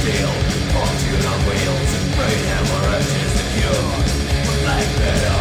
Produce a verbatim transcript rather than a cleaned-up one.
steel, fortune on wheels, brain hemorrhage is the cure. Black metal